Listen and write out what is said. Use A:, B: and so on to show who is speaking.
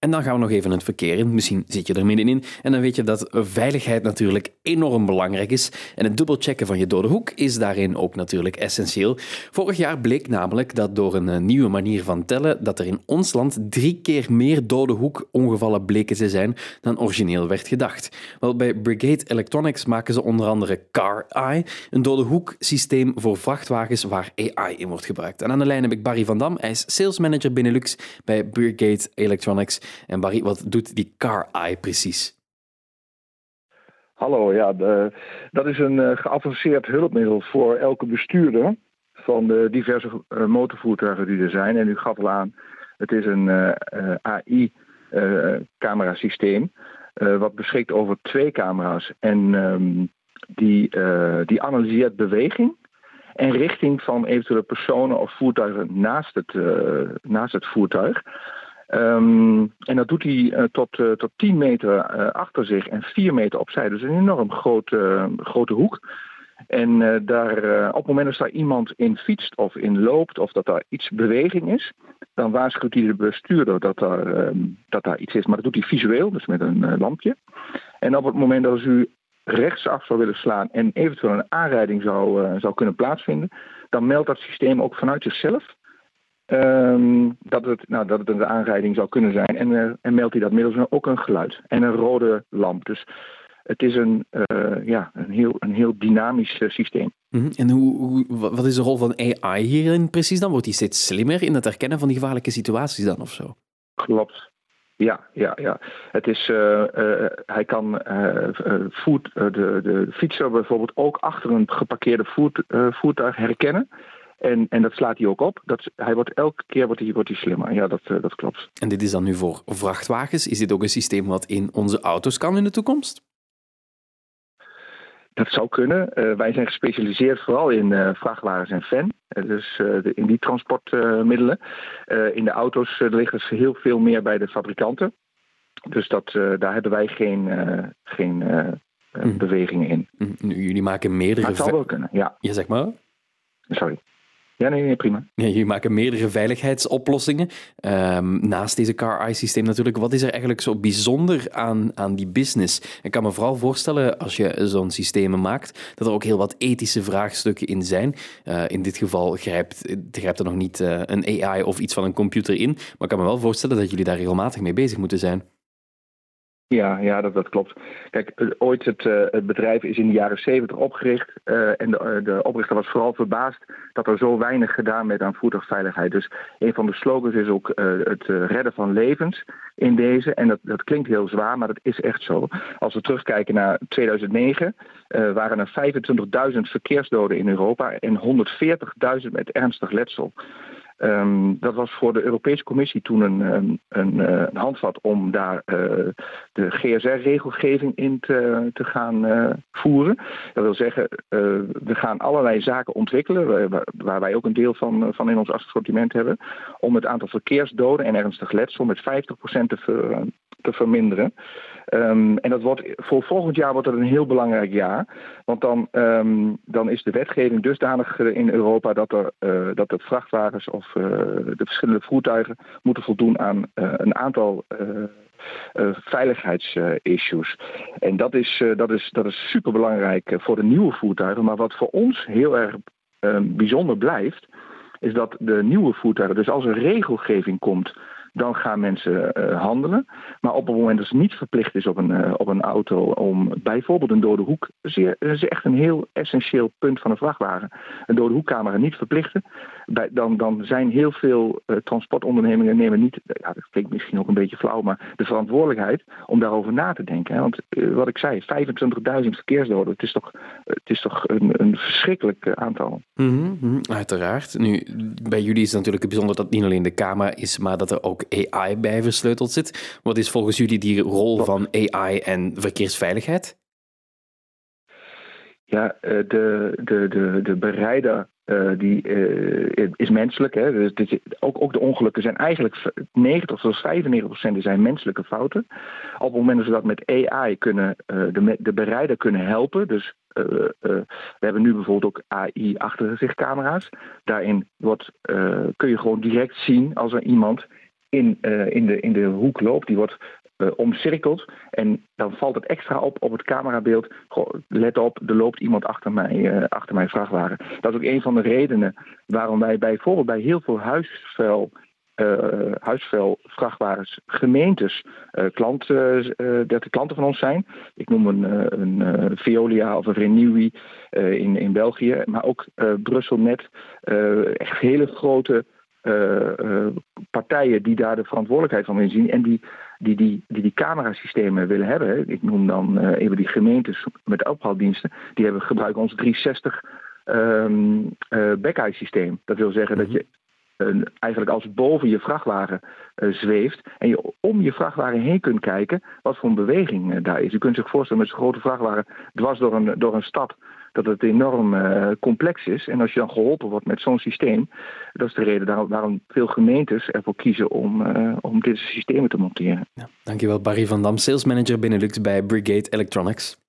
A: En dan gaan we nog even het verkeer in. Misschien zit je er middenin. En dan weet je dat veiligheid natuurlijk enorm belangrijk is. En het dubbelchecken van je dode hoek is daarin ook natuurlijk essentieel. Vorig jaar bleek namelijk dat door een nieuwe manier van tellen, dat er in ons land 3 keer meer dode hoekongevallen bleken te zijn dan origineel werd gedacht. Wel, bij Brigade Electronics maken ze onder andere Car Eye, een dode hoeksysteem voor vrachtwagens waar AI in wordt gebruikt. En aan de lijn heb ik Barry van Dam. Hij is sales manager Benelux bij Brigade Electronics. En Barry, wat doet die Car Eye precies?
B: Hallo, ja, dat is een geavanceerd hulpmiddel voor elke bestuurder van de diverse motorvoertuigen die er zijn. En u gaf al aan, het is een AI-camerasysteem wat beschikt over 2 camera's. En die analyseert beweging en richting van eventuele personen of voertuigen naast het voertuig. En dat doet hij tot 10 meter achter zich en 4 meter opzij. Dus een enorm grote hoek. En op het moment dat daar iemand in fietst of in loopt of dat daar iets beweging is, dan waarschuwt hij de bestuurder dat daar iets is. Maar dat doet hij visueel, dus met een lampje. En op het moment dat u rechtsaf zou willen slaan en eventueel een aanrijding zou kunnen plaatsvinden, dan meldt dat systeem ook vanuit zichzelf dat het een aanrijding zou kunnen zijn. En meldt hij dat middels ook een geluid en een rode lamp. Dus het is een heel dynamisch systeem.
A: En wat is de rol van AI hierin precies dan? Wordt hij steeds slimmer in het herkennen van die gevaarlijke situaties dan of zo?
B: Klopt. Ja. Het is, hij kan de fietser bijvoorbeeld ook achter een geparkeerde voertuig herkennen. En dat slaat hij ook op. Elke keer wordt hij slimmer. Ja, dat klopt.
A: En dit is dan nu voor vrachtwagens. Is dit ook een systeem wat in onze auto's kan in de toekomst?
B: Dat zou kunnen. Wij zijn gespecialiseerd vooral in vrachtwagens en van. Dus in die transportmiddelen. In de auto's ligt het heel veel meer bij de fabrikanten. Dus daar hebben wij geen bewegingen in.
A: Jullie maken meerdere...
B: Maar het zou wel kunnen, ja.
A: Ja, zeg maar.
B: Sorry. Ja, nee, prima.
A: Ja, jullie maken meerdere veiligheidsoplossingen. Naast deze Car Eye systeem natuurlijk. Wat is er eigenlijk zo bijzonder aan die business? Ik kan me vooral voorstellen, als je zo'n systeem maakt, dat er ook heel wat ethische vraagstukken in zijn. In dit geval grijpt er nog niet een AI of iets van een computer in. Maar ik kan me wel voorstellen dat jullie daar regelmatig mee bezig moeten zijn.
B: Ja, dat klopt. Kijk, ooit het bedrijf is in de jaren 70 opgericht. En de oprichter was vooral verbaasd dat er zo weinig gedaan werd aan voertuigveiligheid. Dus een van de slogans is ook het redden van levens in deze. En dat klinkt heel zwaar, maar dat is echt zo. Als we terugkijken naar 2009, waren er 25.000 verkeersdoden in Europa en 140.000 met ernstig letsel. Dat was voor de Europese Commissie toen een handvat om daar de GSR-regelgeving in te gaan voeren. Dat wil zeggen, we gaan allerlei zaken ontwikkelen, waar wij ook een deel van in ons assortiment hebben, om het aantal verkeersdoden en ernstig letsel met 50% te verminderen. En dat voor volgend jaar wordt het een heel belangrijk jaar. Want dan is de wetgeving dusdanig in Europa dat de vrachtwagens of de verschillende voertuigen moeten voldoen aan een aantal veiligheidsissues. En dat is superbelangrijk voor de nieuwe voertuigen. Maar wat voor ons heel erg bijzonder blijft, is dat de nieuwe voertuigen, dus als er regelgeving komt, dan gaan mensen handelen. Maar op het moment dat het niet verplicht is op een auto om bijvoorbeeld een dode hoek, dat is echt een heel essentieel punt van een vrachtwagen. Een dode hoekcamera niet verplichten. Dan zijn heel veel transportondernemingen nemen niet, dat klinkt misschien ook een beetje flauw, maar de verantwoordelijkheid om daarover na te denken. Hè? Want wat ik zei, 25.000 verkeersdoden, het is toch een verschrikkelijk aantal.
A: Uiteraard. Nu, bij jullie is het natuurlijk bijzonder dat het niet alleen de camera is, maar dat er ook AI bij versleuteld zit. Wat is volgens jullie die rol van AI en verkeersveiligheid?
B: Ja, de berijder is menselijk. Hè? Dus ook de ongelukken zijn eigenlijk 90 tot 95% zijn menselijke fouten. Op het moment dat we dat met AI kunnen, de berijder kunnen helpen. Dus we hebben nu bijvoorbeeld ook AI-achtergezichtcamera's. Daarin kun je gewoon direct zien als er iemand in de hoek loopt, die wordt omcirkeld. En dan valt het extra op het camerabeeld. Goh, let op, er loopt iemand achter mijn vrachtwagen. Dat is ook een van de redenen waarom wij bijvoorbeeld bij heel veel huisvuilvrachtwagens, gemeentes, dat de klanten van ons zijn. Ik noem een Veolia of een Renewi in België, maar ook Brussel Net. Echt hele grote partijen die daar de verantwoordelijkheid van inzien en die camerasystemen willen hebben. Ik noem dan even die gemeentes met ophaaldiensten. Die gebruiken ons 360 back-eye systeem. Dat wil zeggen dat je eigenlijk als het boven je vrachtwagen zweeft en je om je vrachtwagen heen kunt kijken wat voor een beweging daar is. Je kunt zich voorstellen met zo'n grote vrachtwagen dwars door een stad dat het enorm complex is. En als je dan geholpen wordt met zo'n systeem, dat is de reden waarom veel gemeentes ervoor kiezen om deze systemen te monteren.
A: Ja, dankjewel Barry van Dam, Sales Manager Benelux bij Brigade Electronics.